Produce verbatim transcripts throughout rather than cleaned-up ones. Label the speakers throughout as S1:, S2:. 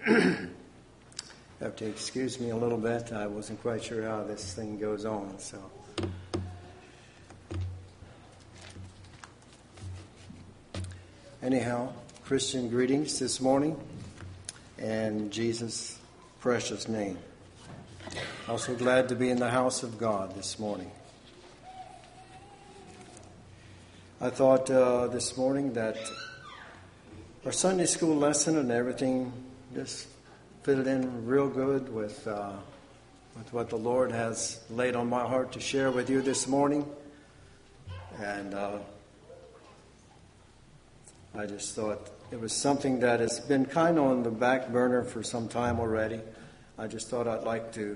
S1: You have to excuse me a little bit. I wasn't quite sure how this thing goes on. So, anyhow, Christian greetings this morning, in Jesus' precious name. Also glad to be in the house of God this morning. I thought uh, this morning that our Sunday school lesson and everything just fitted in real good with uh, with what the Lord has laid on my heart to share with you this morning. And uh, I just thought it was something that has been kind of on the back burner for some time already. I just thought I'd like to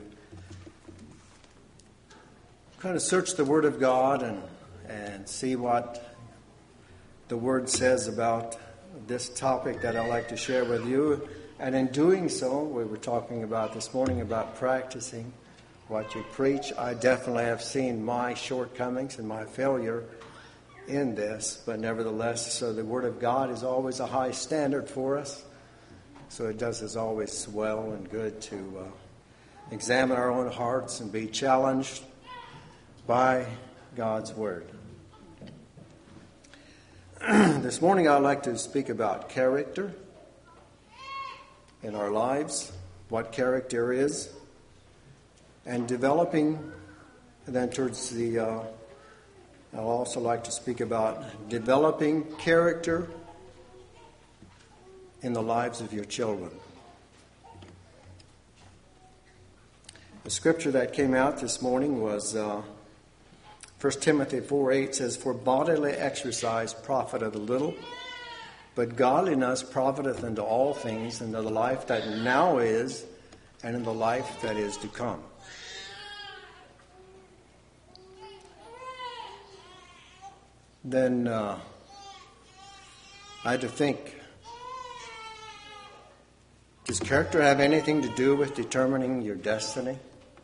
S1: kind of search the Word of God and, and see what the Word says about this topic that I'd like to share with you. And in doing so, we were talking about this morning about practicing what you preach. I definitely have seen my shortcomings and my failure in this, but nevertheless, so the Word of God is always a high standard for us. So it does us always well and good to uh, examine our own hearts and be challenged by God's Word. This morning I'd like to speak about character in our lives, what character is, and developing, and then towards the, uh, I'd also like to speak about developing character in the lives of your children. The scripture that came out this morning was uh, First Timothy four eight says, "For bodily exercise profiteth little, but godliness profiteth unto all things, unto the life that now is, and in the life that is to come." Then uh, I had to think, does character have anything to do with determining your destiny?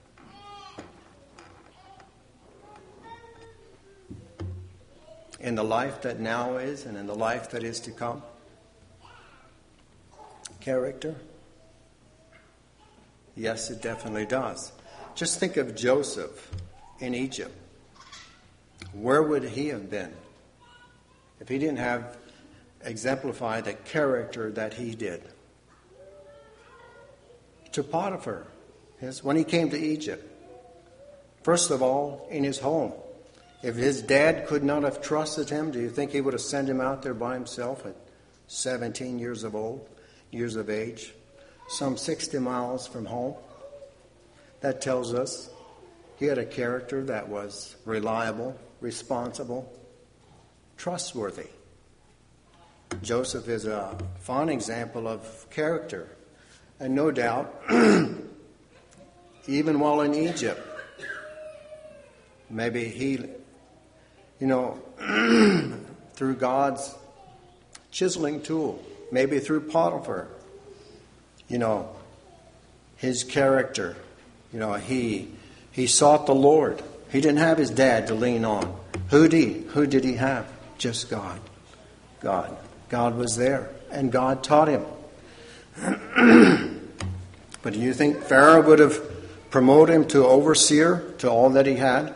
S1: In the life that now is and in the life that is to come? Character? Yes, it definitely does. Just think of Joseph in Egypt. Where would he have been if he didn't have exemplified the character that he did? To Potiphar, yes, when he came to Egypt. First of all, in his home. If his dad could not have trusted him, do you think he would have sent him out there by himself at seventeen years of old, years of age, some sixty miles from home? That tells us he had a character that was reliable, responsible, trustworthy. Joseph is a fine example of character. And no doubt, even while in Egypt, maybe he, you know, through God's chiseling tool, maybe through Potiphar, you know, his character, you know, he he sought the Lord. He didn't have his dad to lean on. Who did he, who did he have? Just God. God. God was there, and God taught him. But do you think Pharaoh would have promoted him to overseer to all that he had?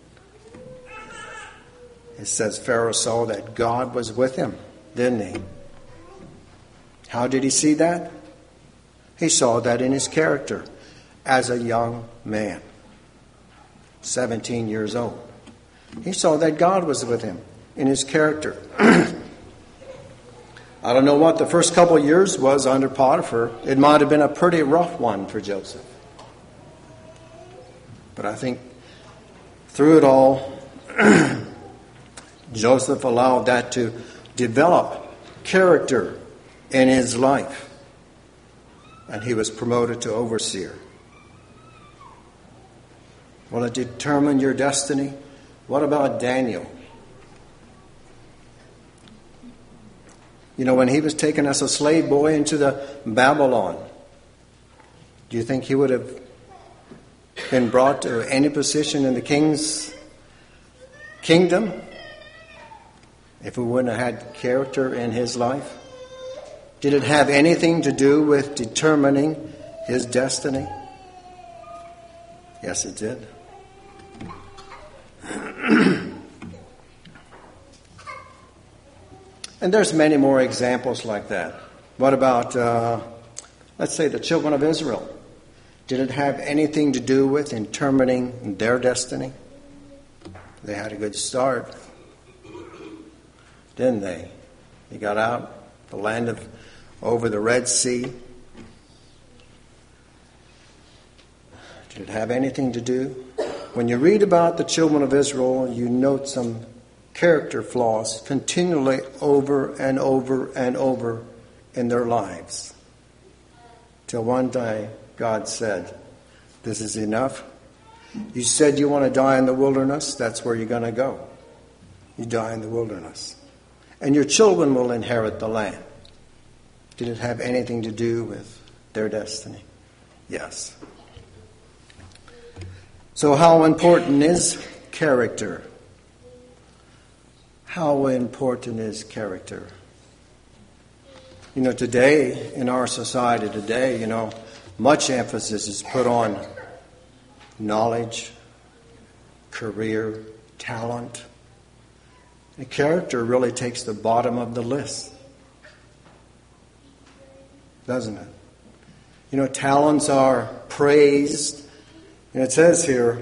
S1: It says Pharaoh saw that God was with him, didn't he? How did he see that? He saw that in his character as a young man, seventeen years old. He saw that God was with him in his character. I don't know what the first couple of years was under Potiphar. It might have been a pretty rough one for Joseph. But I think through it all, Joseph allowed that to develop character in his life. And he was promoted to overseer. Will it determine your destiny? What about Daniel? You know, when he was taken as a slave boy into the Babylon, do you think he would have been brought to any position in the king's kingdom if he wouldn't have had character in his life? Did it have anything to do with determining his destiny? Yes, it did. And there's many more examples like that. What about, uh, let's say, the children of Israel? Did it have anything to do with determining their destiny? They had a good start, didn't they? They got out the land of over the Red Sea. Did it have anything to do? When you read about the children of Israel, you note some character flaws continually over and over and over in their lives. Till one day God said, "This is enough. You said you want to die in the wilderness, that's where you're going to go. You die in the wilderness. And your children will inherit the land." Did it have anything to do with their destiny? Yes. So how important is character? How important is character? You know, today, in our society today, you know, much emphasis is put on knowledge, career, talent. And character really takes the bottom of the list, doesn't it? You know, talents are praised. And it says here,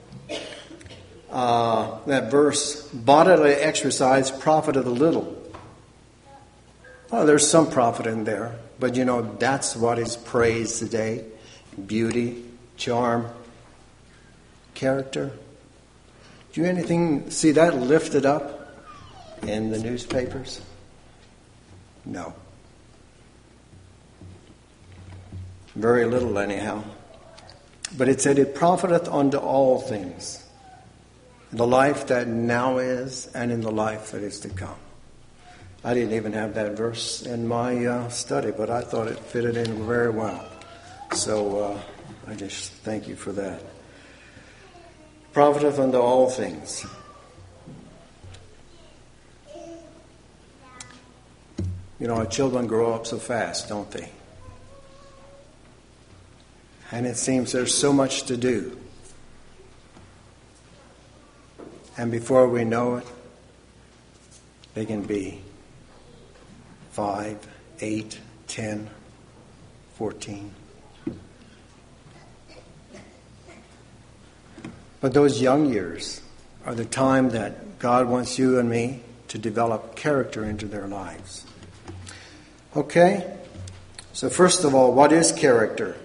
S1: uh, that verse, bodily exercise profiteth a little. Oh, there's some profit in there. But you know, that's what is praised today. Beauty, charm, character. Do you anything see that lifted up in the newspapers? No. Very little anyhow. But it said, "It profiteth unto all things, in the life that now is and in the life that is to come." I didn't even have that verse in my uh, study, but I thought it fitted in very well. So uh, I just thank you for that. Profiteth unto all things. You know, our children grow up so fast, don't they? And it seems there's so much to do. And before we know it, they can be five, eight, ten, fourteen. But those young years are the time that God wants you and me to develop character into their lives. Okay? So first of all, what is character?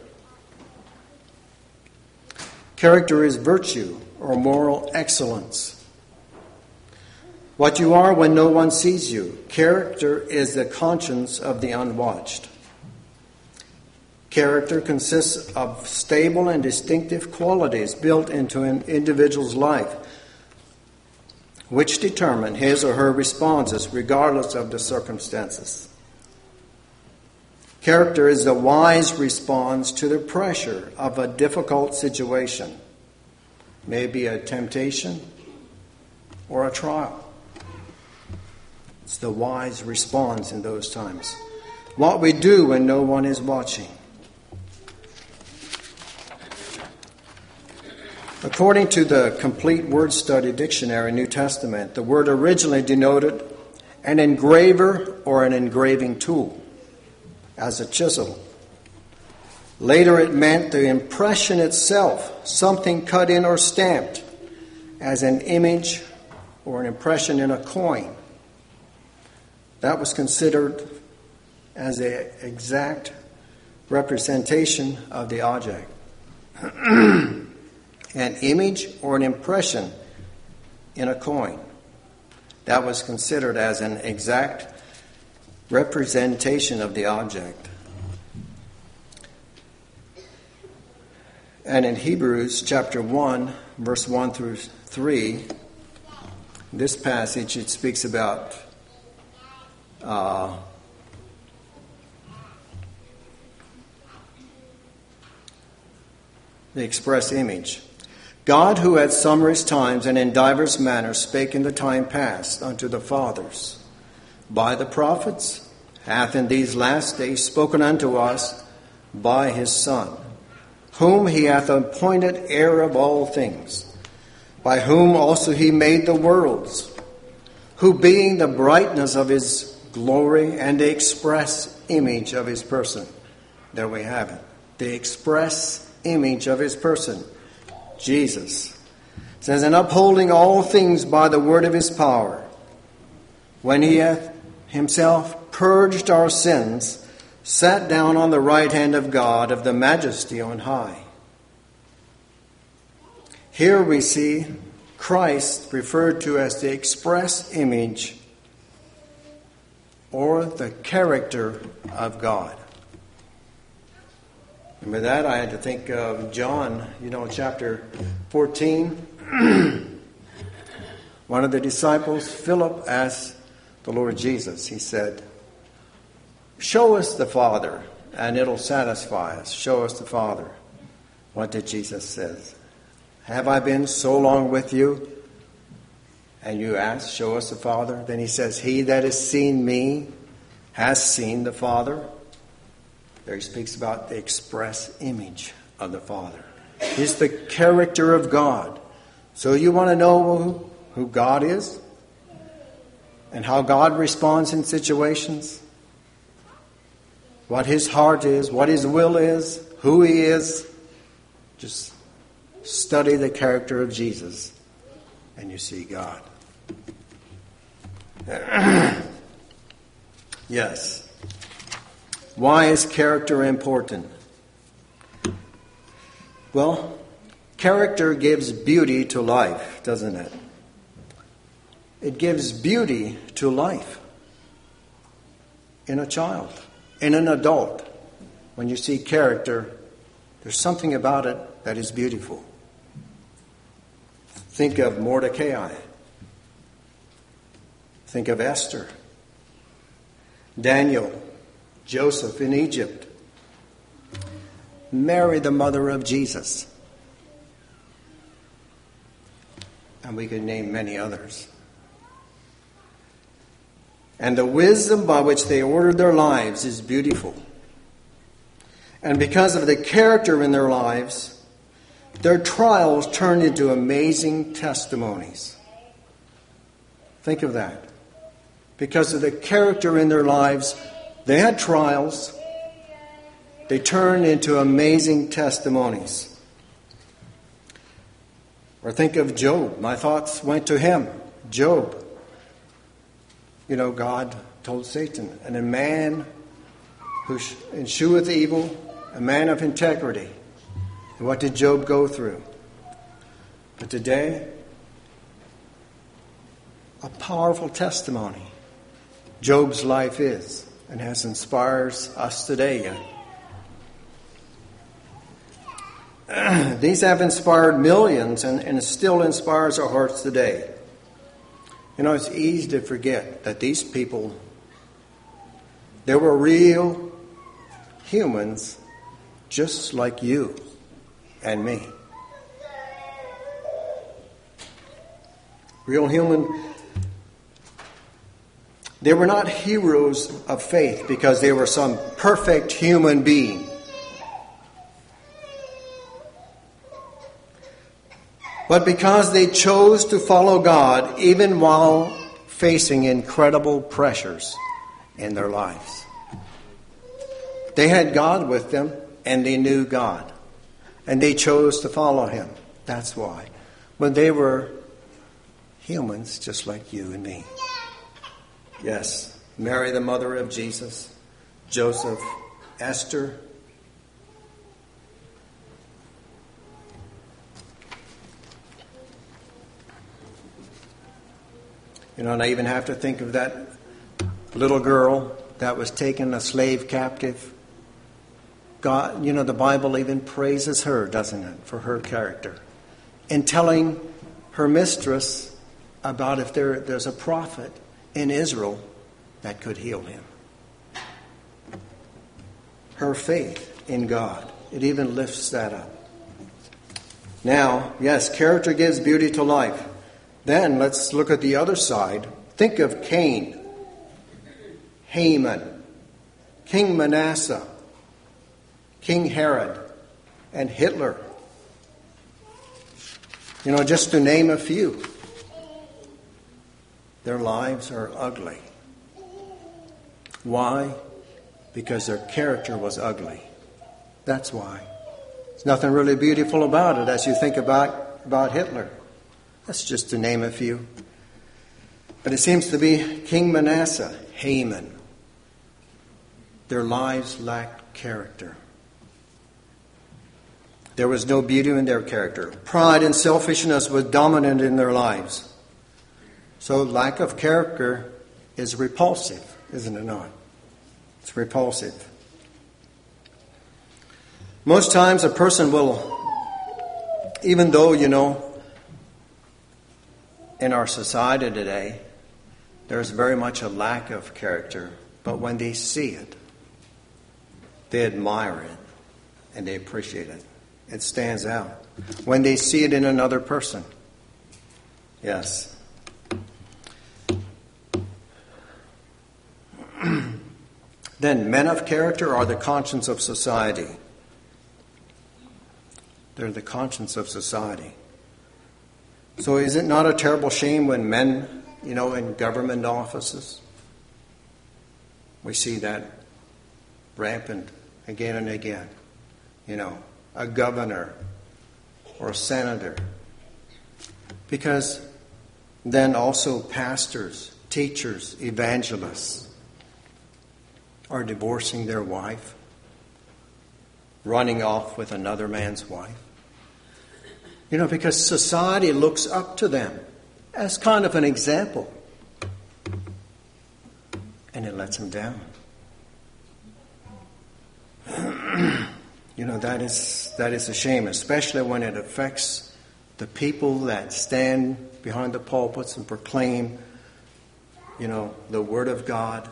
S1: Character is virtue or moral excellence. What you are when no one sees you. Character is the conscience of the unwatched. Character consists of stable and distinctive qualities built into an individual's life, which determine his or her responses regardless of the circumstances. Character is the wise response to the pressure of a difficult situation, maybe a temptation or a trial. It's the wise response in those times. What we do when no one is watching. According to the Complete Word Study Dictionary, New Testament, the word originally denoted an engraver or an engraving tool, as a chisel. Later it meant the impression itself, something cut in or stamped, as an image or an impression in a coin. That was considered as an exact representation of the object. An image or an impression in a coin. That was considered as an exact representation of the object. And in Hebrews chapter one, verse one through three, this passage, it speaks about uh, the express image. God, who at sundry times and in divers manners spake in the time past unto the fathers by the prophets, hath in these last days spoken unto us by his Son, whom he hath appointed heir of all things, by whom also he made the worlds, who being the brightness of his glory and the express image of his person. There we have it. The express image of his person. Jesus. It says, and upholding all things by the word of his power, when he hath himself purged our sins, sat down on the right hand of God of the majesty on high. Here we see Christ referred to as the express image or the character of God. And with that, I had to think of John, you know, chapter fourteen. One of the disciples, Philip, asked the Lord Jesus, he said, show us the Father, and it'll satisfy us. Show us the Father. What did Jesus say? Have I been so long with you? And you ask, show us the Father? Then he says, he that has seen me has seen the Father. There he speaks about the express image of the Father. He's the character of God. So you want to know who, who God is? And how God responds in situations? What his heart is, what his will is, who he is? Just study the character of Jesus and you see God. Yes. Why is character important? Well, character gives beauty to life, doesn't it? It gives beauty to life in a child, in an adult. When you see character, there's something about it that is beautiful. Think of Mordecai. Think of Esther, Daniel, Joseph in Egypt, Mary, the mother of Jesus. And we could name many others. And the wisdom by which they ordered their lives is beautiful. And because of the character in their lives, their trials turned into amazing testimonies. Think of that. Because of the character in their lives, they had trials. They turned into amazing testimonies. Or think of Job. My thoughts went to him. Job. You know, God told Satan, and a man who ensueth evil, a man of integrity. And what did Job go through? But today, a powerful testimony Job's life is and has inspires us today yet. These have inspired millions and, and it still inspires our hearts today. You know, it's easy to forget that these people, they were real humans just like you and me. Real human. They were not heroes of faith because they were some perfect human being. But because they chose to follow God even while facing incredible pressures in their lives. They had God with them and they knew God. And they chose to follow him. That's why. But they were humans just like you and me. Yes, Mary, the mother of Jesus, Joseph, Esther. You know, and I even have to think of that little girl that was taken a slave captive. God, you know, the Bible even praises her, doesn't it, for her character. In telling her mistress about if there, there's a prophet in Israel that could heal him. Her faith in God, it even lifts that up. Now, yes, character gives beauty to life. Then let's look at the other side. Think of Cain, Haman, King Manasseh, King Herod, and Hitler. You know, just to name a few. Their lives are ugly. Why? Because their character was ugly. That's why. There's nothing really beautiful about it as you think about, about Hitler. That's just to name a few. But it seems to be King Manasseh, Haman. Their lives lacked character. There was no beauty in their character. Pride and selfishness was dominant in their lives. So lack of character is repulsive, isn't it not? It's repulsive. Most times a person will, even though, you know, in our society today, there's very much a lack of character, but when they see it, they admire it and they appreciate it. It stands out. When they see it in another person, yes. Then men of character are the conscience of society. They're the conscience of society. So is it not a terrible shame when men, you know, in government offices, we see that rampant again and again. You know, a governor or a senator. Because then also pastors, teachers, evangelists are divorcing their wife, running off with another man's wife. You know, because society looks up to them as kind of an example. And it lets them down. You know, that is that is a shame, especially when it affects the people that stand behind the pulpits and proclaim, you know, the Word of God.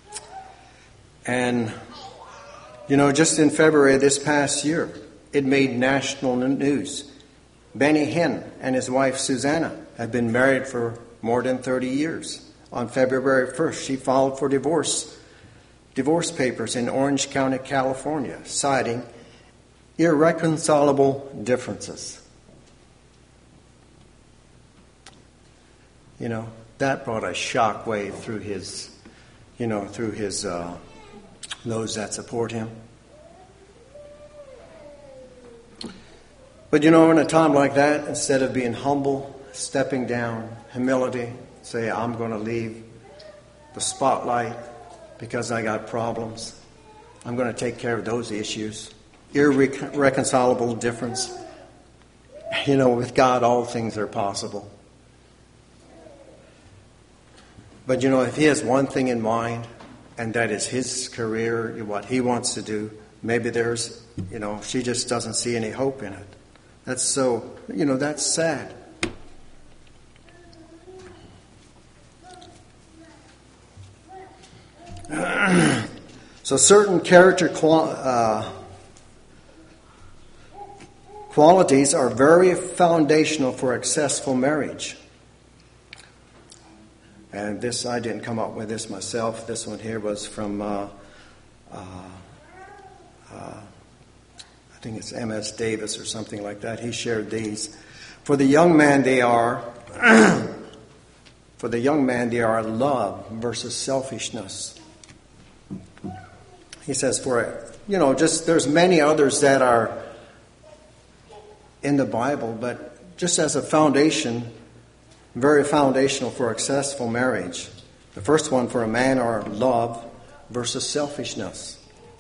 S1: And, you know, just in February this past year, it made national news. Benny Hinn and his wife Susanna had been married for more than thirty years. On February first, she filed for divorce, divorce papers in Orange County, California, citing irreconcilable differences. You know, that brought a shockwave through his, you know, through his, uh, those that support him. But you know, in a time like that, instead of being humble, stepping down, humility, say, I'm going to leave the spotlight because I got problems. I'm going to take care of those issues. Irreconcilable difference. You know, with God, all things are possible. But you know, if he has one thing in mind, and that is his career, what he wants to do, maybe there's, you know, she just doesn't see any hope in it. That's so, you know, that's sad. So certain character qual- uh, qualities are very foundational for a successful marriage. And this, I didn't come up with this myself. This one here was from, uh, uh, uh, I think it's M S Davis or something like that. He shared these. For the young man, they are, for the young man, they are love versus selfishness. He says, for, you know, just there's many others that are in the Bible, but just as a foundation, very foundational for a successful marriage. The first one for a man are love versus selfishness.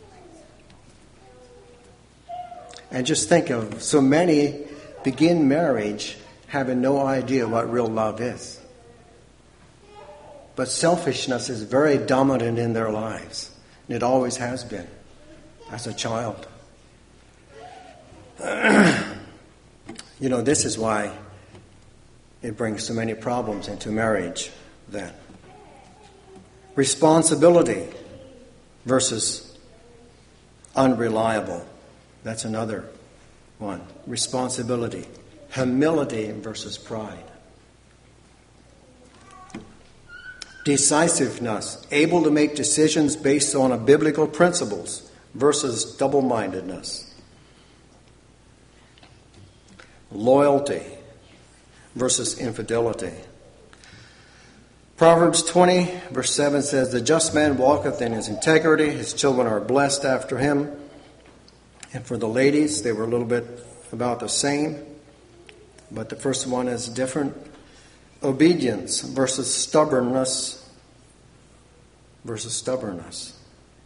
S1: And just think of so many begin marriage having no idea what real love is. But selfishness is very dominant in their lives. And it always has been as a child. You know, this is why it brings so many problems into marriage then. Responsibility versus unreliable. That's another one. Responsibility. Humility versus pride. Decisiveness, able to make decisions based on a biblical principles versus double-mindedness. Loyalty versus infidelity. Proverbs twenty, verse seven says, "The just man walketh in his integrity, his children are blessed after him." And for the ladies, they were a little bit about the same, but the first one is different. Obedience versus stubbornness versus stubbornness.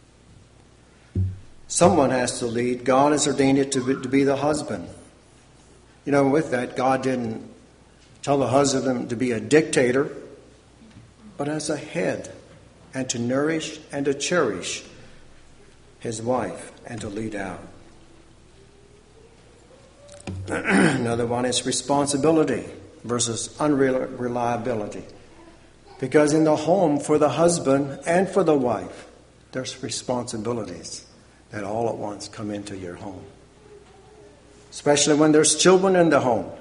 S1: Someone has to lead. God has ordained it to be, to be the husband. You know, with that, God didn't tell the husband to be a dictator, but as a head, and to nourish and to cherish his wife and to lead out. Another one is responsibility versus unreliability. Because in the home, for the husband and for the wife, there's responsibilities that all at once come into your home. Especially when there's children in the home.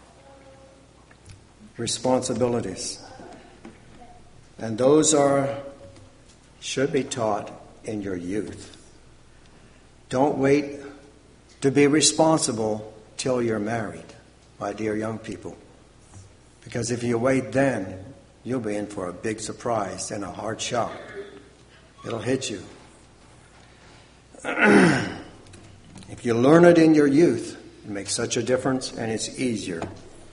S1: Responsibilities. And those are, should be taught in your youth. Don't wait to be responsible till you're married, my dear young people. Because if you wait then, you'll be in for a big surprise and a hard shock. It'll hit you. If you learn it in your youth, it makes such a difference and it's easier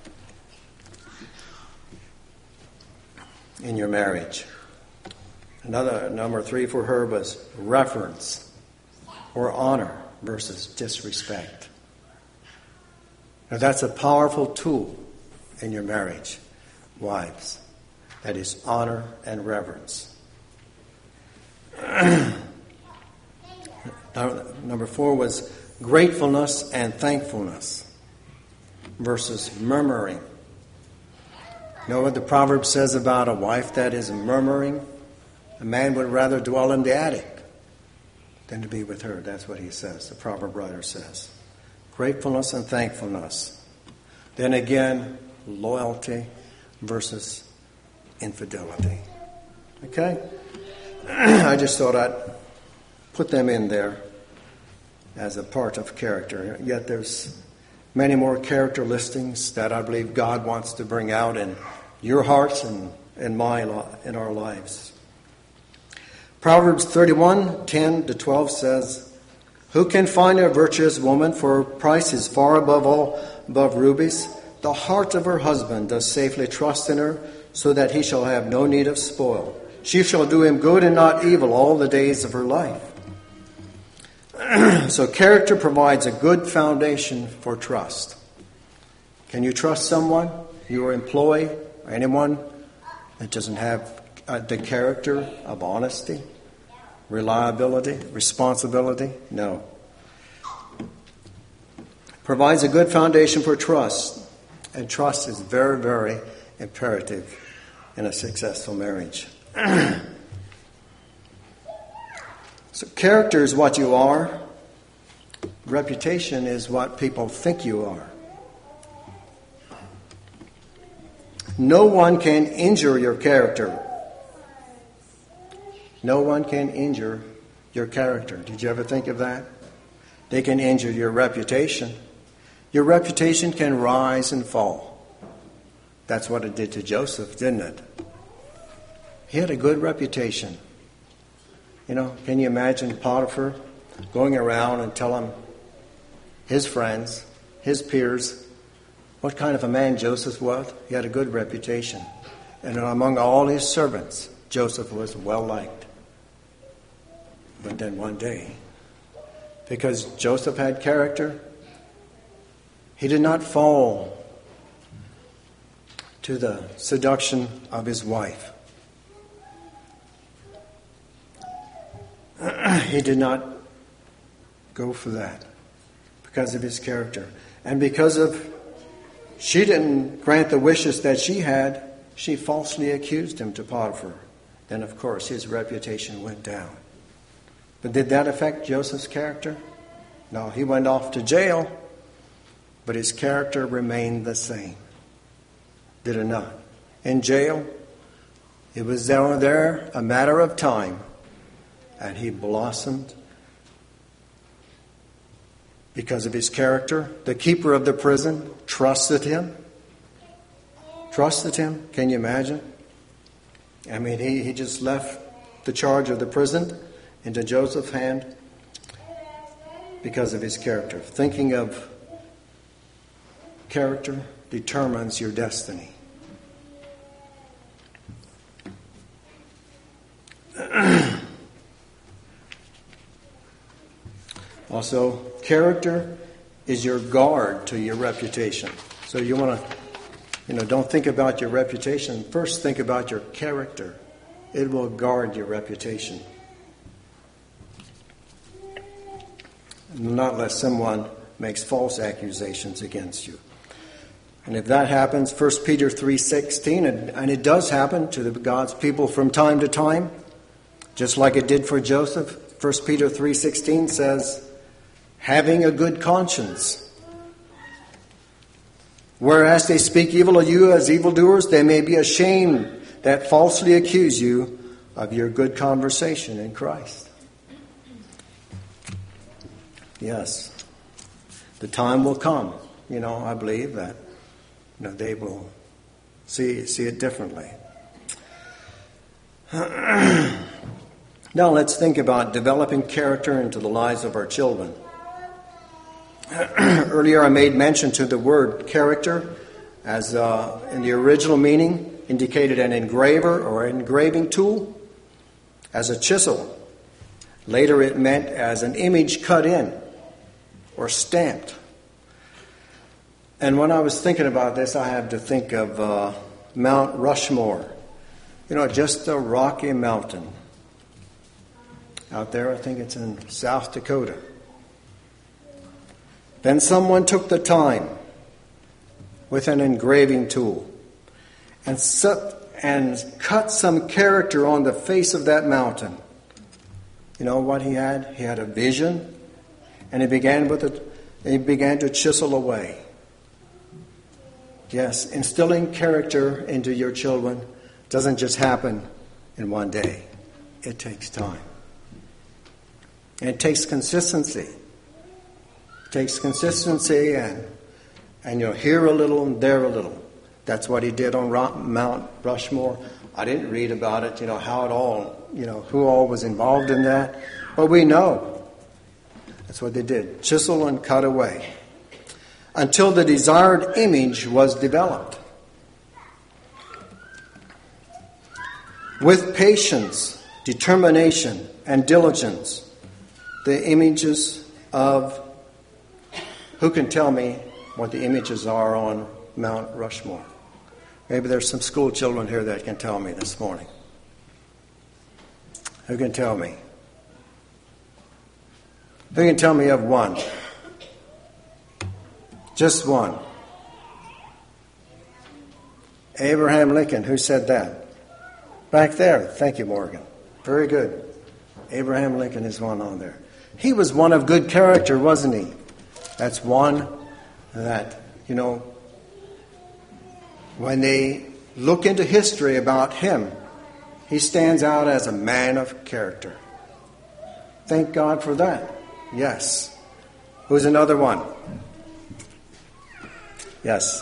S1: in your marriage. Another, number three for her was reverence or honor versus disrespect. Now that's a powerful tool in your marriage, wives. That is honor and reverence. Number four was gratefulness and thankfulness versus murmuring. You know what the proverb says about a wife that is murmuring? A man would rather dwell in the attic than to be with her. That's what he says, the proverb writer says. Gratefulness and thankfulness. Then again, loyalty versus infidelity. Okay? I just thought I'd put them in there as a part of character. Yet there's many more character listings that I believe God wants to bring out in your hearts and in my in our lives. Proverbs thirty-one, ten to twelve says, "Who can find a virtuous woman? For her price is far above all above rubies. The heart of her husband does safely trust in her, so that he shall have no need of spoil. She shall do him good and not evil all the days of her life." So character provides a good foundation for trust. Can you trust someone, your employee, or anyone that doesn't have uh, the character of honesty, reliability, responsibility? No. Provides a good foundation for trust. And trust is very, very imperative in a successful marriage. So character is what you are. Reputation is what people think you are. No one can injure your character. No one can injure your character. Did you ever think of that? They can injure your reputation. Your reputation can rise and fall. That's what it did to Joseph, didn't it? He had a good reputation. You know, can you imagine Potiphar going around and telling his friends, his peers, what kind of a man Joseph was? He had a good reputation. And among all his servants, Joseph was well liked. But then one day, because Joseph had character, he did not fall to the seduction of his wife. He did not go for that because of his character. And because of she didn't grant the wishes that she had, she falsely accused him to Potiphar. Then, of course, his reputation went down. But did that affect Joseph's character? No, he went off to jail, but his character remained the same. Did it not? In jail, It was down there a matter of time, and he blossomed because of his character. The keeper of the prison trusted him. Trusted him. Can you imagine? I mean, he, he just left the charge of the prison into Joseph's hand because of his character. Thinking of character determines your destiny. Also, character is your guard to your reputation. So you want to, you know, don't think about your reputation. First, think about your character. It will guard your reputation. Not unless someone makes false accusations against you. And if that happens, First Peter three sixteen, and, and it does happen to the God's people from time to time, just like it did for Joseph. First Peter three sixteen says, having a good conscience. Whereas they speak evil of you as evildoers, they may be ashamed that falsely accuse you of your good conversation in Christ. Yes, the time will come, you know, I believe that, you know, they will see see it differently. Now let's think about developing character into the lives of our children. Earlier I made mention to the word character as uh, in the original meaning indicated an engraver or engraving tool, as a chisel. Later it meant as an image cut in or stamped. And when I was thinking about this, I had to think of uh, Mount Rushmore. You know, just a rocky mountain out there. I think it's in South Dakota. Then someone took the time with an engraving tool and set, and cut some character on the face of that mountain. You know what he had? He had a vision, and he began with it. He began to chisel away. Yes, instilling character into your children doesn't just happen in one day. It takes time. And it takes consistency. It takes consistency and, and you'll hear a little and there a little. That's what he did on Mount Rushmore. I didn't read about it, you know, how it all, you know, who all was involved in that. But we know that's what they did. Chisel and cut away. Until the desired image was developed. With patience, determination, and diligence, the images of, who can tell me what the images are on Mount Rushmore? Maybe there's some school children here that can tell me this morning. Who can tell me? Who can tell me of one? Just one. Abraham Lincoln. Who said that? Back there. Thank you, Morgan. Very good. Abraham Lincoln is one on there. He was one of good character, wasn't he? That's one that, you know, when they look into history about him, he stands out as a man of character. Thank God for that. Yes. Who's another one? Yes.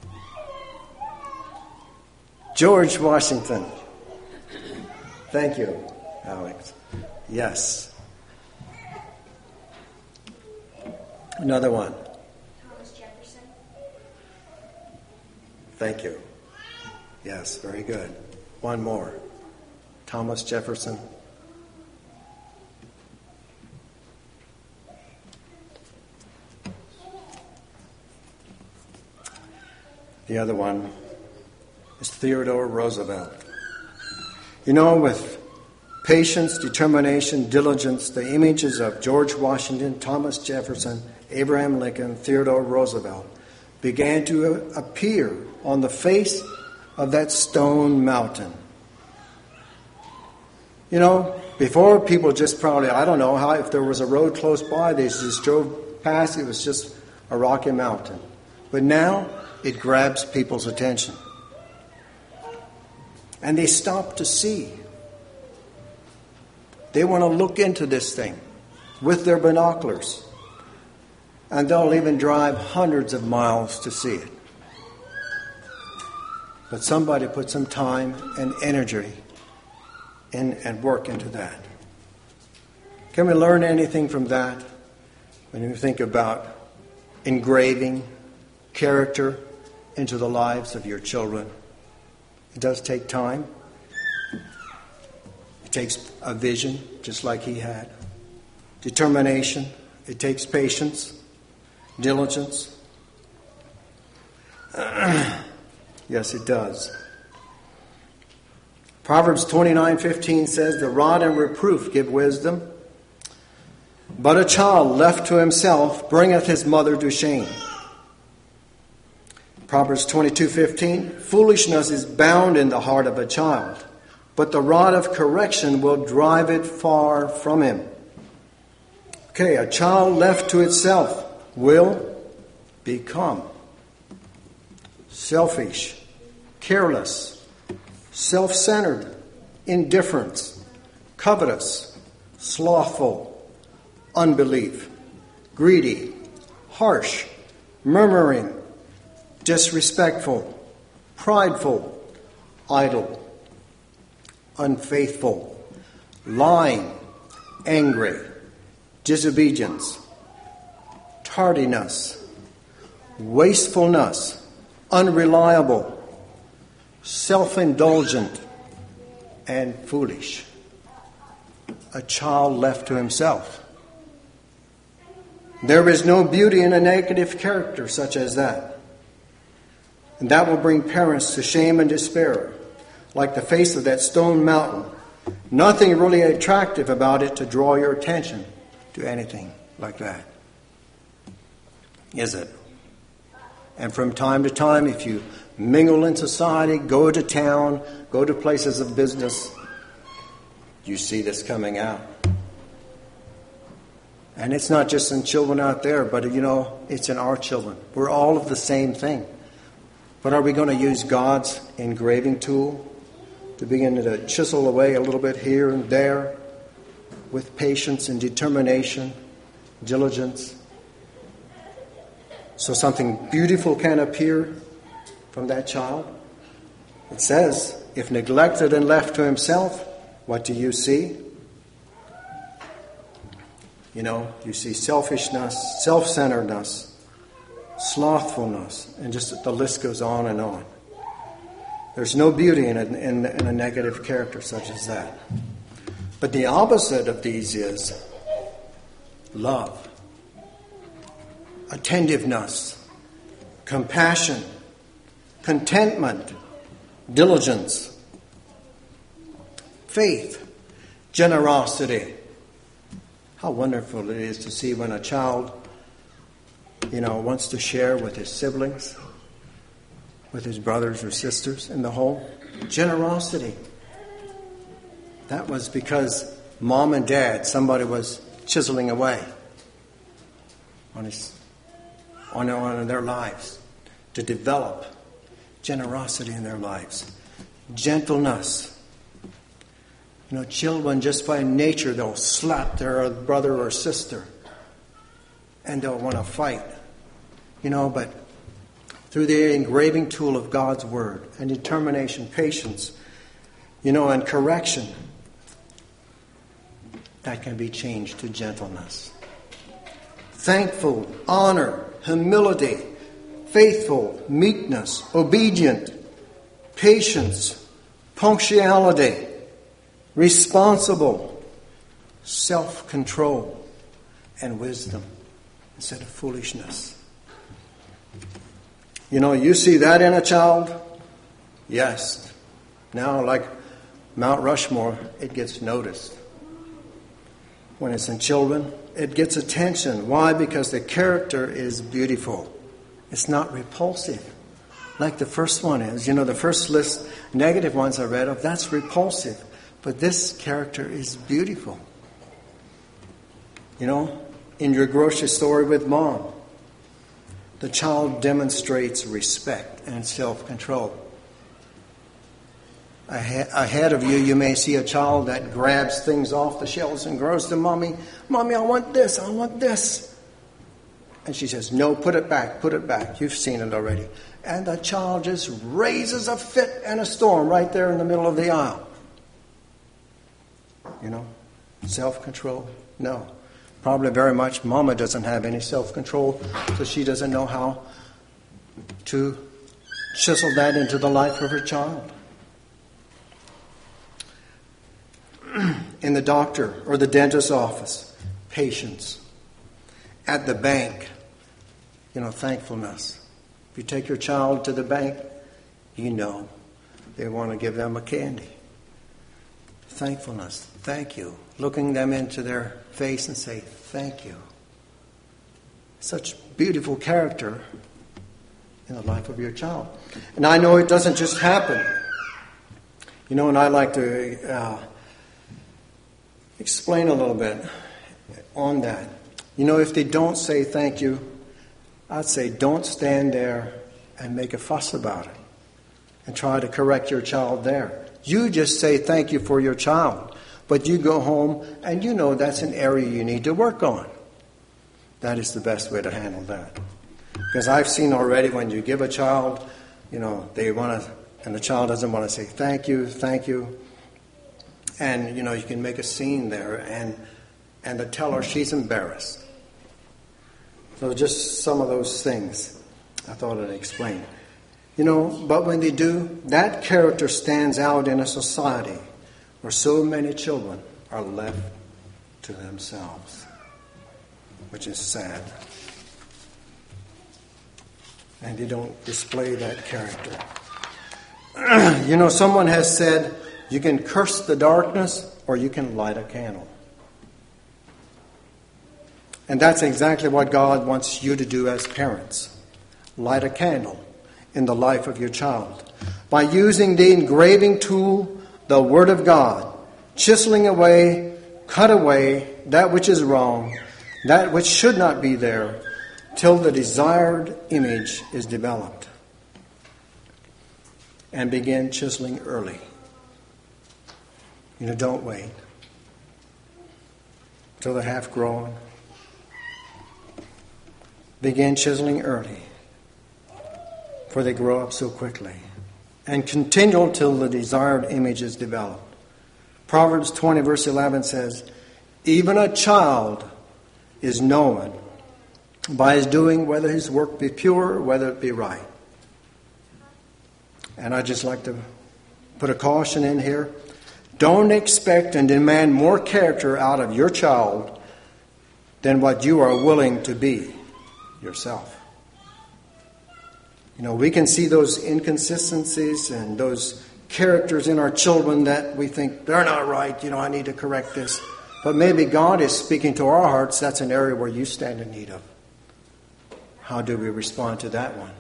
S1: George Washington. Thank you, Alex. Yes. Another one.
S2: Thomas Jefferson.
S1: Thank you. Yes, very good. One more. Thomas Jefferson. The other one is Theodore Roosevelt. You know, with patience, determination, diligence, the images of George Washington, Thomas Jefferson, Abraham Lincoln, Theodore Roosevelt began to appear on the face of that stone mountain. You know, before people just probably, I don't know how, if there was a road close by, they just drove past, it was just a rocky mountain. But now, it grabs people's attention. And they stop to see. They want to look into this thing with their binoculars. And they'll even drive hundreds of miles to see it. But somebody put some time and energy in and work into that. Can we learn anything from that? When you think about engraving character into the lives of your children, it does take time. It takes a vision, just like he had. Determination. It takes patience, diligence. Yes, it does. Proverbs twenty-nine fifteen says, "The rod and reproof give wisdom, but a child left to himself bringeth his mother to shame." Proverbs twenty-two fifteen, "Foolishness is bound in the heart of a child, but the rod of correction will drive it far from him." Okay, a child left to itself will become selfish, careless, self-centered, indifferent, covetous, slothful, unbelief, greedy, harsh, murmuring, disrespectful, prideful, idle, unfaithful, lying, angry, disobedience, tardiness, wastefulness, unreliable, self-indulgent, and foolish. A child left to himself. There is no beauty in a negative character such as that. And that will bring parents to shame and despair, like the face of that stone mountain. Nothing really attractive about it to draw your attention to anything like that. Is it? And from time to time, if you mingle in society, go to town, go to places of business, you see this coming out. And it's not just in children out there, but, you know, it's in our children. We're all of the same thing. But are we going to use God's engraving tool to begin to chisel away a little bit here and there with patience and determination, diligence, so something beautiful can appear from that child? It says, if neglected and left to himself, what do you see? You know, you see selfishness, self-centeredness, slothfulness, and just the list goes on and on. There's no beauty in a, in, in a negative character such as that. But the opposite of these is love, attentiveness, compassion, contentment, diligence, faith, generosity. How wonderful it is to see when a child, you know, wants to share with his siblings, with his brothers or sisters in the home. Generosity. That was because mom and dad, somebody was chiseling away on his on, on their lives to develop generosity in their lives. Gentleness. You know, children just by nature, they'll slap their brother or sister and they'll want to fight. You know, but through the engraving tool of God's Word and determination, patience, you know, and correction, that can be changed to gentleness. Thankful, honor, humility, faithful, meekness, obedient, patience, punctuality, responsible, self-control, and wisdom instead of foolishness. You know, you see that in a child? Yes. Now, like Mount Rushmore, it gets noticed. When it's in children, it gets attention. Why? Because the character is beautiful. It's not repulsive, like the first one is. You know, the first list, negative ones I read of, that's repulsive. But this character is beautiful. You know, in your grocery store with mom, the child demonstrates respect and self-control. Ahe- Ahead of you, you may see a child that grabs things off the shelves and goes to Mommy, Mommy, I want this, I want this. And she says, no, put it back, put it back. You've seen it already. And the child just raises a fit and a storm right there in the middle of the aisle. You know, self-control? No. Probably very much Mama doesn't have any self-control, so she doesn't know how to chisel that into the life of her child. In the doctor or the dentist's office, patience. At the bank, you know, thankfulness. If you take your child to the bank, you know they want to give them a candy. Thankfulness. Thank you. Looking them into their face and say, thank you. Such beautiful character in the life of your child. And I know it doesn't just happen. You know, and I like to uh, explain a little bit on that. You know, if they don't say thank you, I'd say don't stand there and make a fuss about it and try to correct your child there. You just say thank you for your child, but you go home and you know that's an area you need to work on. That is the best way to handle that. Because I've seen already when you give a child, you know, they want to, and the child doesn't want to say thank you, thank you. And, you know, you can make a scene there and, and the teller, she's embarrassed. So just some of those things I thought I'd explain. You know, but when they do, that character stands out in a society where so many children are left to themselves, which is sad. And they don't display that character. You know, someone has said, you can curse the darkness or you can light a candle. And that's exactly what God wants you to do as parents. Light a candle in the life of your child. By using the engraving tool, the Word of God, chiseling away, cut away that which is wrong, that which should not be there, till the desired image is developed. And begin chiseling early. You know, don't wait till they're half grown. Begin chiseling early, for they grow up so quickly. And continue until the desired image is developed. Proverbs twenty verse eleven says, even a child is known by his doing, whether his work be pure, whether it be right. And I'd just like to put a caution in here. Don't expect and demand more character out of your child than what you are willing to be yourself. You know, we can see those inconsistencies and those characters in our children that we think they're not right, you know, I need to correct this. But maybe God is speaking to our hearts. That's an area where you stand in need of. How do we respond to that one?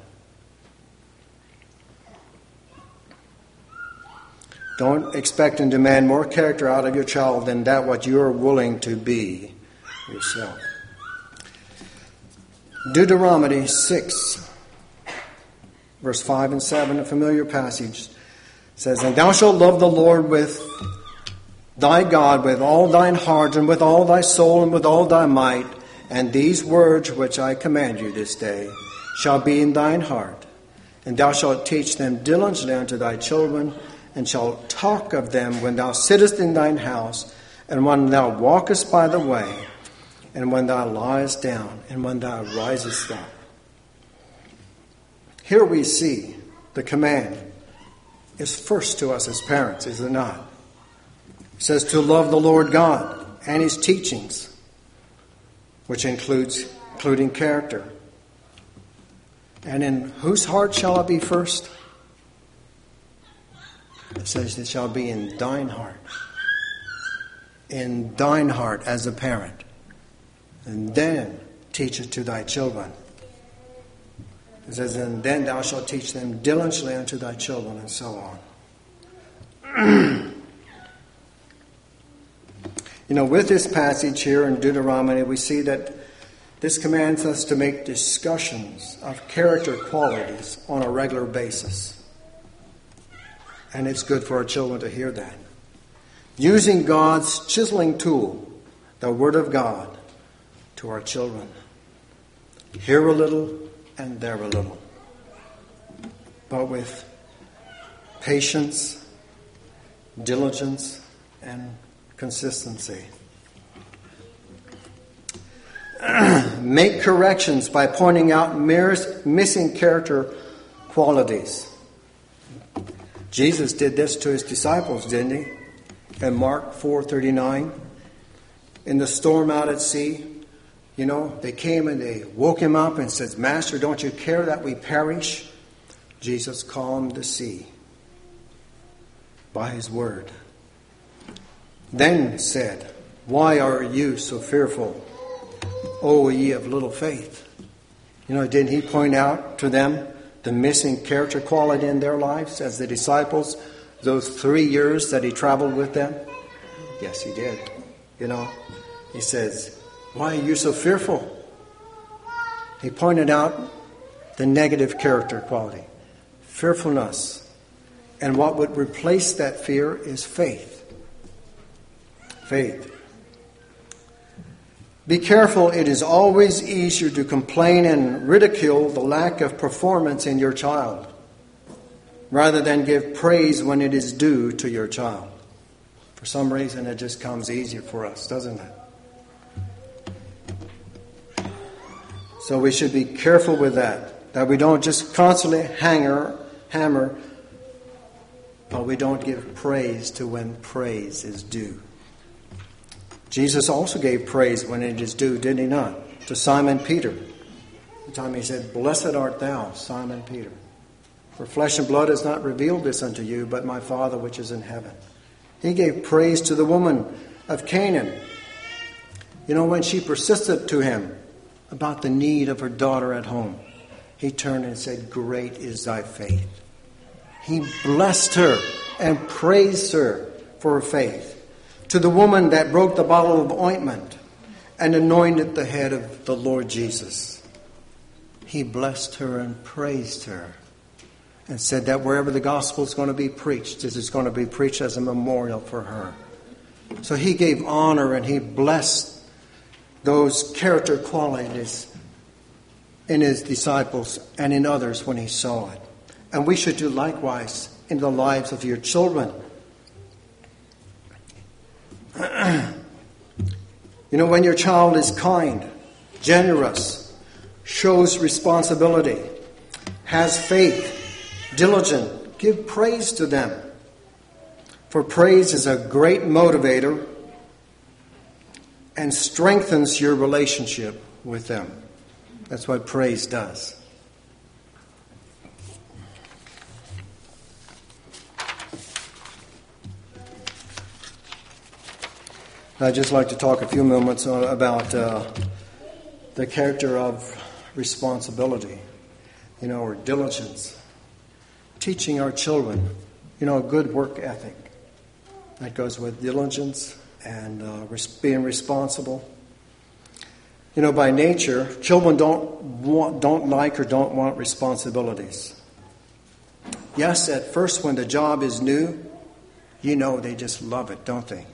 S1: Don't expect and demand more character out of your child than that what you are willing to be yourself. Deuteronomy six, verse five and seven, a familiar passage, says, and thou shalt love the Lord with thy God with all thine heart and with all thy soul and with all thy might, and these words which I command you this day shall be in thine heart, and thou shalt teach them diligently unto thy children, and shalt talk of them when thou sittest in thine house, and when thou walkest by the way, and when thou liest down, and when thou risest up. Here we see the command is first to us as parents, is it not? It says to love the Lord God and His teachings, which includes including character. And in whose heart shall it be first? It says it shall be in thine heart. In thine heart as a parent. And then teach it to thy children. It says, and then thou shalt teach them diligently unto thy children, and so on. You know, with this passage here in Deuteronomy, we see that this commands us to make discussions of character qualities on a regular basis. And it's good for our children to hear that. Using God's chiseling tool, the Word of God, to our children. Here a little and there a little. But with patience, diligence, and consistency. Make corrections by pointing out missing character qualities. Jesus did this to his disciples, didn't he? In Mark four thirty-nine, in the storm out at sea, you know, they came and they woke him up and said, Master, don't you care that we perish? Jesus calmed the sea by his word. Then said, why are you so fearful, O ye of little faith? You know, didn't he point out to them the missing character quality in their lives as the disciples, those three years that he traveled with them? Yes, he did. You know, he says, why are you so fearful? He pointed out the negative character quality, fearfulness. And what would replace that fear is faith. Faith. Be careful, it is always easier to complain and ridicule the lack of performance in your child, rather than give praise when it is due to your child. For some reason, it just comes easier for us, doesn't it? So we should be careful with that, that we don't just constantly hanger, hammer, but we don't give praise to when praise is due. Jesus also gave praise when it is due, did he not? To Simon Peter. The time he said, blessed art thou, Simon Peter. For flesh and blood has not revealed this unto you, but my Father which is in heaven. He gave praise to the woman of Canaan. You know, when she persisted to him about the need of her daughter at home, he turned and said, great is thy faith. He blessed her and praised her for her faith. To the woman that broke the bottle of ointment and anointed the head of the Lord Jesus, he blessed her and praised her and said that wherever the gospel is going to be preached, this is going to be preached as a memorial for her. So he gave honor and he blessed those character qualities in his disciples and in others when he saw it. And we should do likewise in the lives of your children. You know, when your child is kind, generous, shows responsibility, has faith, diligent, give praise to them. For praise is a great motivator and strengthens your relationship with them. That's what praise does. I'd just like to talk a few moments about uh, the character of responsibility, you know, or diligence. Teaching our children, you know, a good work ethic. That goes with diligence and uh, being responsible. You know, by nature, children don't want, don't like or don't want responsibilities. Yes, at first when the job is new, you know they just love it, don't they?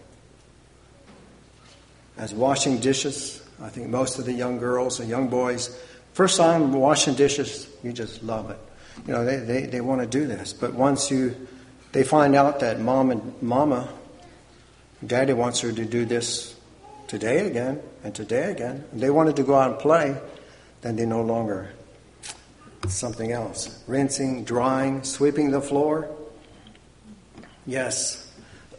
S1: As washing dishes, I think most of the young girls and young boys, first time washing dishes, you just love it. You know, they, they, they want to do this. But once you, they find out that mom and mama, daddy wants her to do this today again and today again, and they wanted to go out and play, then they no longer, it's something else. Rinsing, drying, sweeping the floor. Yes.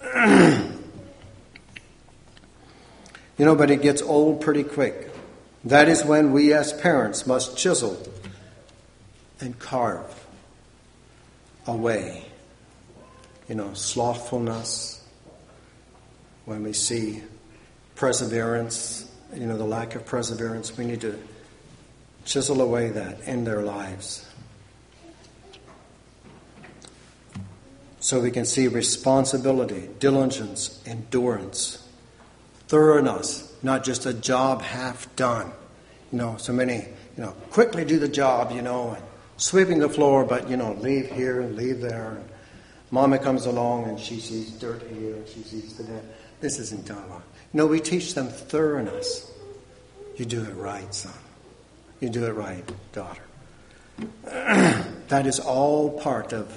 S1: You know, but it gets old pretty quick. That is when we as parents must chisel and carve away, you know, slothfulness. When we see perseverance, you know, the lack of perseverance, we need to chisel away that in their lives. So we can see responsibility, diligence, endurance, thoroughness, not just a job half done. You know, so many, you know, quickly do the job, you know, and sweeping the floor, but, you know, leave here and leave there. Mama comes along and she sees dirt here and she sees the dead. This isn't done right. No, we teach them thoroughness. You do it right, son. You do it right, daughter. That is all part of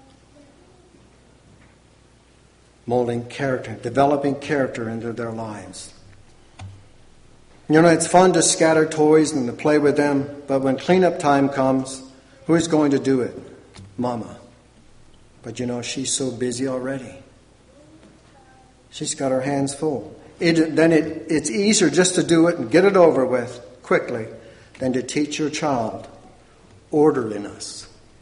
S1: molding character, developing character into their lives. You know, it's fun to scatter toys and to play with them, but when cleanup time comes, who's going to do it? Mama. But you know, she's so busy already. She's got her hands full. It, then it, it's easier just to do it and get it over with quickly than to teach your child orderliness.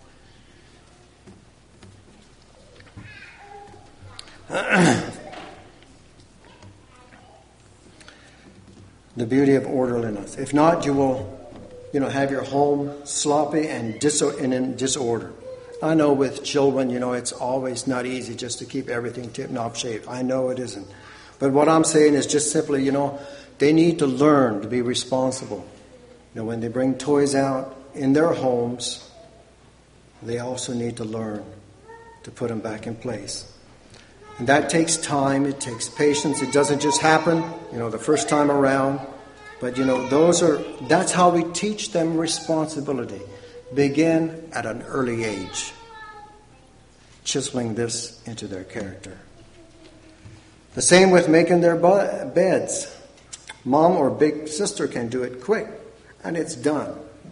S1: The beauty of orderliness. If not, you will, you know, have your home sloppy and, dis- and in disorder. I know with children, you know, it's always not easy just to keep everything tip-top shape. I know it isn't. But what I'm saying is just simply, you know, they need to learn to be responsible. You know, when they bring toys out in their homes, they also need to learn to put them back in place. And that takes time. It takes patience. It doesn't just happen, you know, the first time around. But, you know, those are, that's how we teach them responsibility. Begin at an early age, chiseling this into their character. The same with making their beds. Mom or big sister can do it quick, and it's done.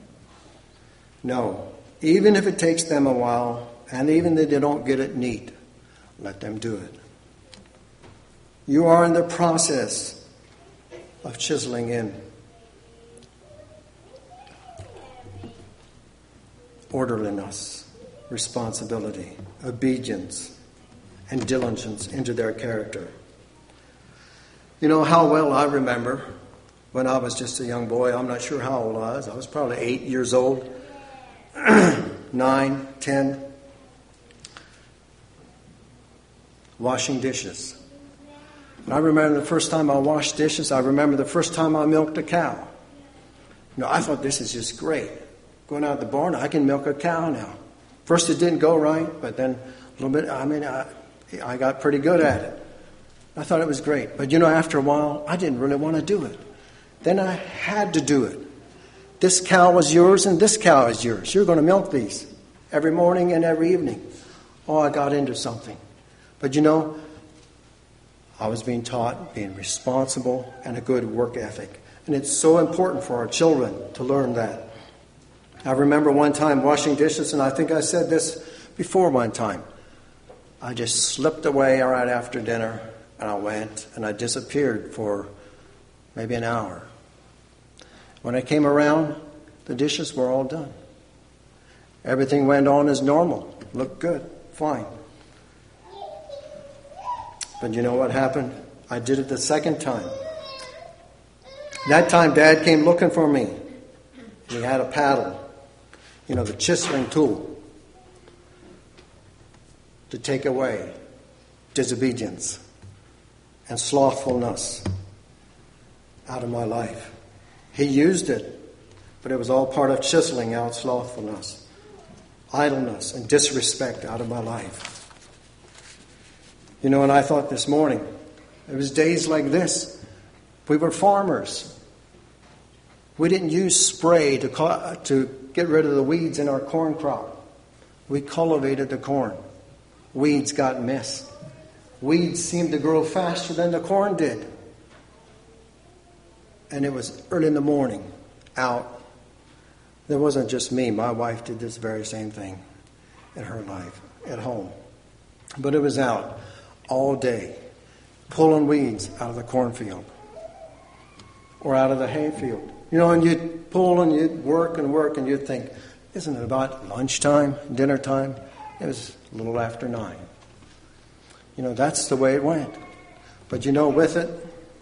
S1: No, even if it takes them a while, and even if they don't get it neat, let them do it. You are in the process of chiseling in orderliness, responsibility, obedience, and diligence into their character. You know how well I remember when I was just a young boy. I'm not sure how old I was. I was probably eight years old, nine, ten, washing dishes. And I remember the first time I washed dishes. I remember the first time I milked a cow. You know, I thought this is just great. Going out the barn, I can milk a cow now. First it didn't go right, but then a little bit, I mean, I, I got pretty good at it. I thought it was great. But, you know, after a while, I didn't really want to do it. Then I had to do it. This cow was yours and this cow is yours. You're going to milk these every morning and every evening. Oh, I got into something. But, you know, I was being taught being responsible and a good work ethic. And it's so important for our children to learn that. I remember one time washing dishes, and I think I said this before one time. I just slipped away right after dinner, and I went, and I disappeared for maybe an hour. When I came around, the dishes were all done. Everything went on as normal. Looked good, fine. But you know what happened? I did it the second time. That time, Dad came looking for me. He had a paddle. You know, the chiseling tool to take away disobedience and slothfulness out of my life. He used it, but it was all part of chiseling out slothfulness, idleness, and disrespect out of my life. You know, and I thought this morning, it was days like this. We were farmers. We didn't use spray to to get rid of the weeds in our corn crop. We cultivated the corn. Weeds got missed. Weeds seemed to grow faster than the corn did. And it was early in the morning, out. There wasn't just me. My wife did this very same thing in her life, at home. But it was out all day, pulling weeds out of the cornfield or out of the hayfield. You know, and you'd pull and you'd work and work and you'd think, isn't it about lunchtime, dinner time? It was a little after nine. You know, that's the way it went. But you know, with it,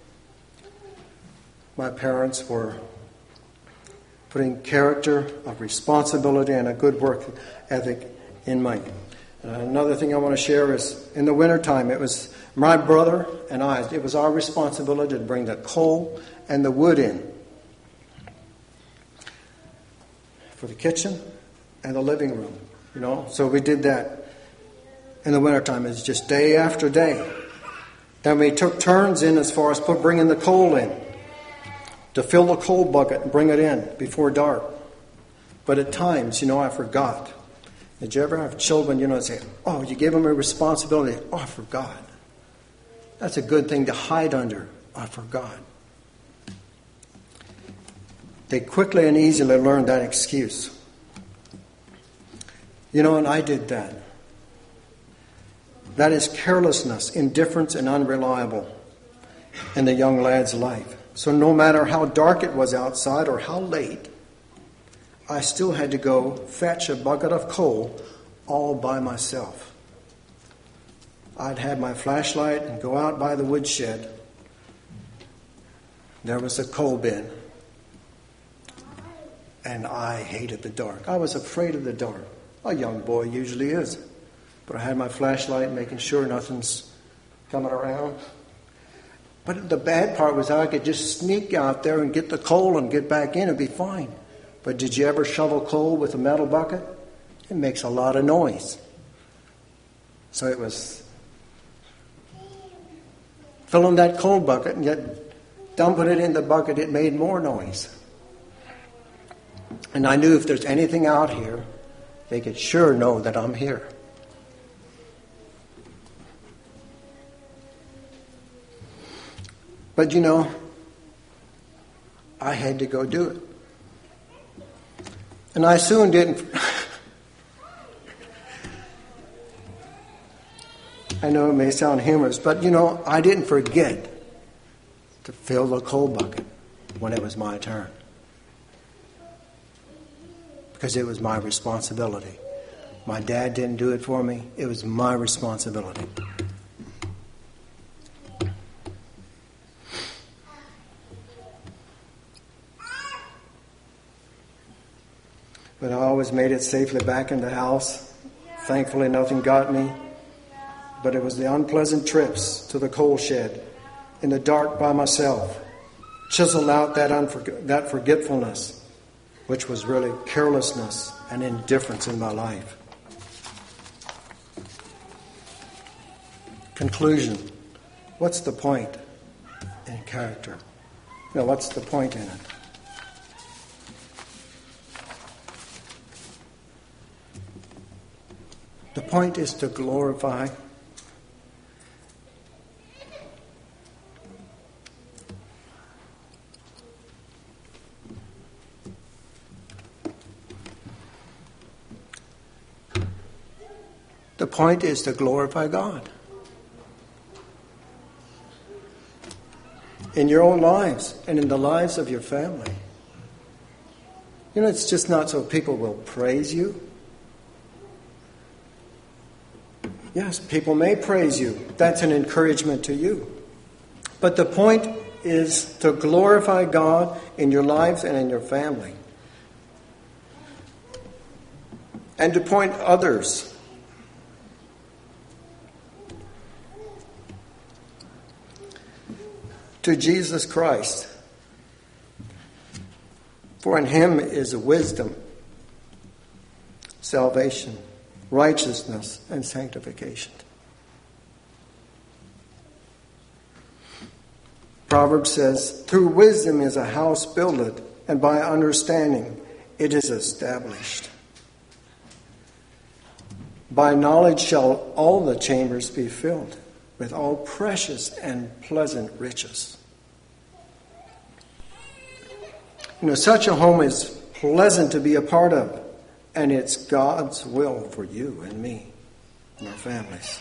S1: my parents were putting character of responsibility and a good work ethic in me. Uh, another thing I want to share is in the wintertime, it was my brother and I, it was our responsibility to bring the coal and the wood in for the kitchen and the living room, you know. So we did that. In the wintertime, it's just day after day. Then we took turns in as far as put bringing the coal in, to fill the coal bucket and bring it in before dark. But at times, you know, I forgot. Did you ever have children, you know, say, oh, you gave them a responsibility. Oh, I forgot. That's a good thing to hide under. I forgot. They quickly and easily learned that excuse. You know, and I did that. That is carelessness, indifference, and unreliable in the young lad's life. So no matter how dark it was outside or how late, I still had to go fetch a bucket of coal all by myself. I'd have my flashlight and go out by the woodshed. There was a coal bin. And I hated the dark. I was afraid of the dark. A young boy usually is. But I had my flashlight making sure nothing's coming around. But the bad part was I could just sneak out there and get the coal and get back in and be fine. But did you ever shovel coal with a metal bucket? It makes a lot of noise. So it was filling that coal bucket and yet dumping it in the bucket, it made more noise. And I knew if there's anything out here, they could sure know that I'm here. But you know, I had to go do it. And I soon didn't. I know it may sound humorous, but you know, I didn't forget to fill the coal bucket when it was my turn. Because it was my responsibility. My dad didn't do it for me. It was my responsibility. But I always made it safely back in the house. Thankfully, nothing got me. But it was the unpleasant trips to the coal shed in the dark by myself. Chiseled out that, unforg- that forgetfulness, which was really carelessness and indifference in my life. Conclusion. What's the point in character? No, what's the point in it? The point is to glorify The point is to glorify God. In your own lives and in the lives of your family. You know, it's just not so people will praise you. Yes, people may praise you. That's an encouragement to you. But the point is to glorify God in your lives and in your family. And to point others to Jesus Christ. For in him is wisdom, salvation, righteousness, and sanctification. Proverbs says, through wisdom is a house builded, and by understanding it is established. By knowledge shall all the chambers be filled with all precious and pleasant riches. You know, such a home is pleasant to be a part of, and it's God's will for you and me and our families.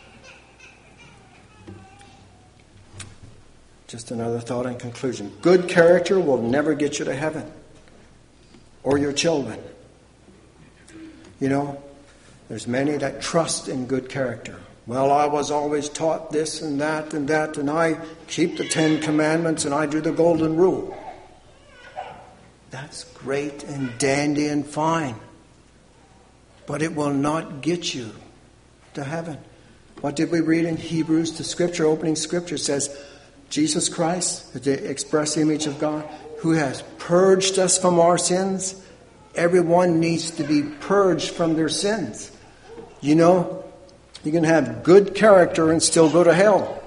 S1: Just another thought in conclusion. Good character will never get you to heaven or your children. You know, there's many that trust in good character. Well, I was always taught this and that and that, and I keep the Ten Commandments and I do the Golden Rule. That's great and dandy and fine. But it will not get you to heaven. What did we read in Hebrews? The scripture, opening scripture says, Jesus Christ, the express image of God, who has purged us from our sins. Everyone needs to be purged from their sins. You know, You can have good character and still go to hell.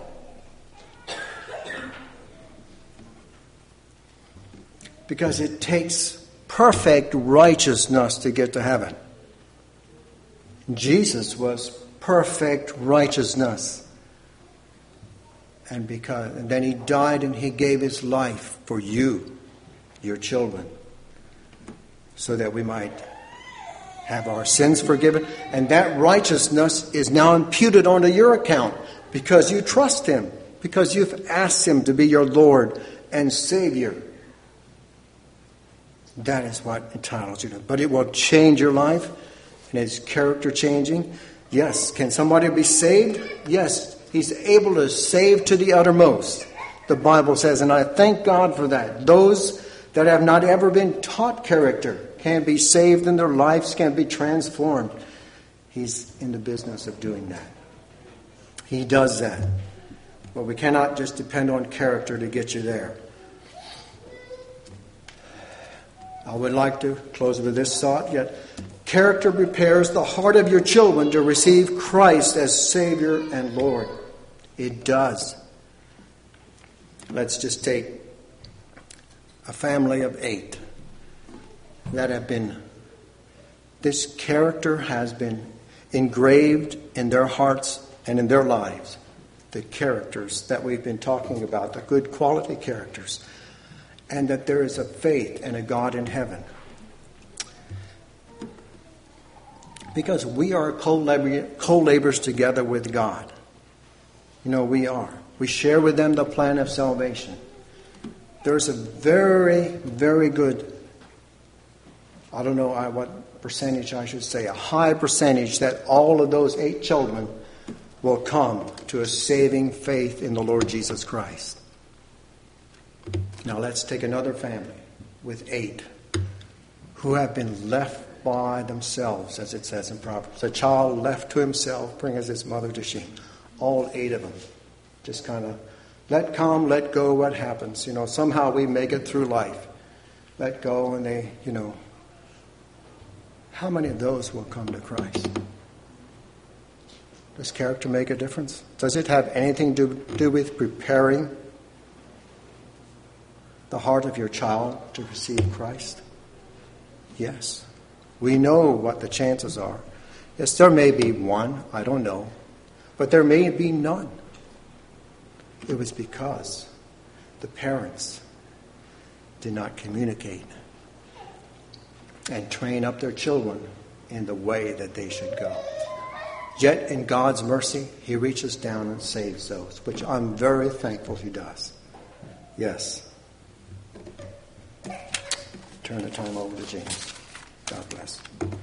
S1: Because it takes perfect righteousness to get to heaven. Jesus was perfect righteousness. And because and then he died and he gave his life for you, your children, so that we might have our sins forgiven. And that righteousness is now imputed onto your account because you trust him, because you've asked him to be your Lord and Savior. That is what entitles you to. But it will change your life, and it's character changing. Yes. Can somebody be saved? Yes. He's able to save to the uttermost, the Bible says, and I thank God for that. Those that have not ever been taught character can be saved and their lives can be transformed. He's in the business of doing that. He does that. But we cannot just depend on character to get you there. I would like to close with this thought. Yet, character prepares the heart of your children to receive Christ as Savior and Lord. It does. Let's just take a family of eight that have been, this character has been engraved in their hearts and in their lives. The characters that we've been talking about, the good quality characters. And that there is a faith and a God in heaven. Because we are co-laborers together with God. You know, we are. We share with them the plan of salvation. There's a very, very good, I don't know what percentage I should say, a high percentage that all of those eight children will come to a saving faith in the Lord Jesus Christ. Now let's take another family with eight who have been left by themselves, as it says in Proverbs. A child left to himself bringeth his mother to shame. All eight of them. Just kind of let come, let go, what happens. You know, somehow we make it through life. Let go and they, you know. How many of those will come to Christ? Does character make a difference? Does it have anything to do with preparing the heart of your child to receive Christ? Yes. We know what the chances are. Yes, there may be one, I don't know. But there may be none. It was because the parents did not communicate and train up their children in the way that they should go. Yet in God's mercy, he reaches down and saves those, which I'm very thankful he does. Yes. Turn the time over to James. God bless.